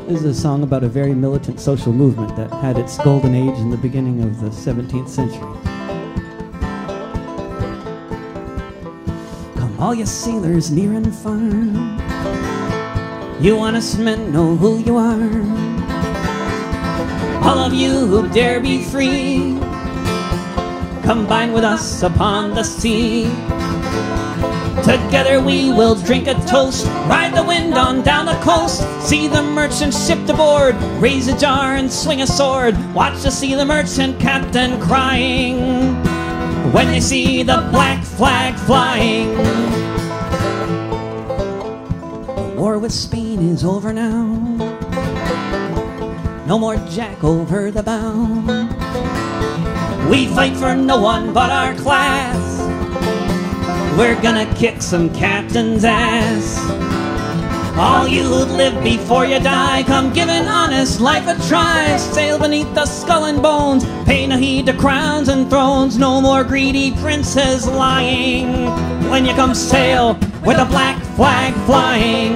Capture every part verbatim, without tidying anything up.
This is a song about a very militant social movement that had its golden age in the beginning of the seventeenth century. Come all you sailors near and far, you honest men know who you are. All of you who dare be free, combine with us upon the sea. Together we will drink a toast, ride the wind on down the coast, see the merchant shipped aboard, raise a jar and swing a sword, watch to see the merchant captain crying when they see the black flag flying. The war with Spain is over now, no more Jack over the bow. We fight for no one but our class, we're gonna kick some captain's ass. All you who'd live before you die, come give an honest life a try. Sail beneath the skull and bones, pay no heed to crowns and thrones. No more greedy princes lying when you come sail with a black flag flying.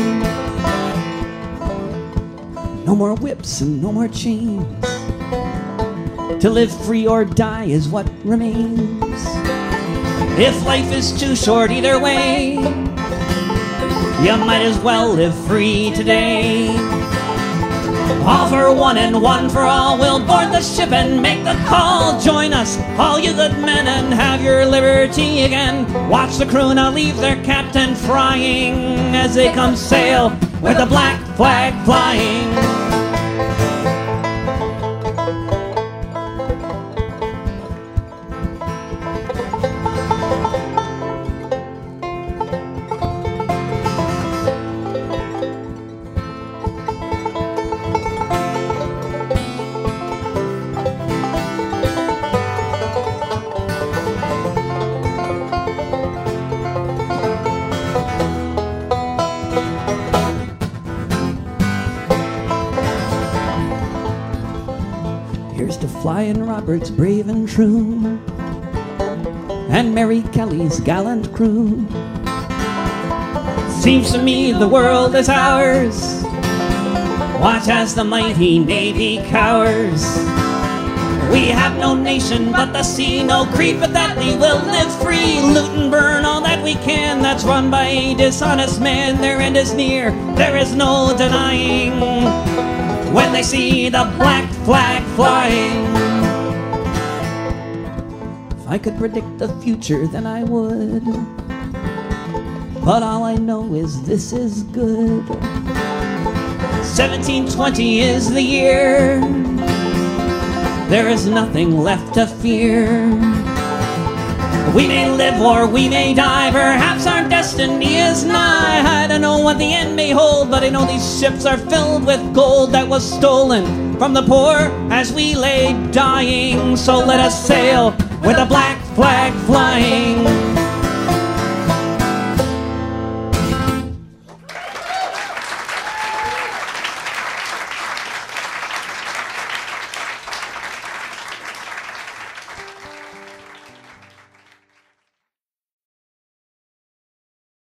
No more whips and no more chains, to live free or die is what remains. If life is too short either way, you might as well live free today. All for one and one for all, we'll board the ship and make the call. Join us, all you good men, and have your liberty again. Watch the crew now leave their captain frying as they come sail with the black flag flying. Here's to Flying Roberts, brave and true, and Mary Kelly's gallant crew. Seems to me the world is ours, watch as the mighty Navy cowers. We have no nation but the sea, no creed but that we will live free. Loot and burn all that we can, that's run by a dishonest man. Their end is near, there is no denying when they see the black flag flying. If I could predict the future, then I would, but all I know is this is good. seventeen twenty is the year, there is nothing left to fear. We may live or we may die, perhaps our destiny is nigh. I don't know what the end may hold, but I know these ships are filled with gold that was stolen from the poor as we lay dying. So let us sail with a black flag flying.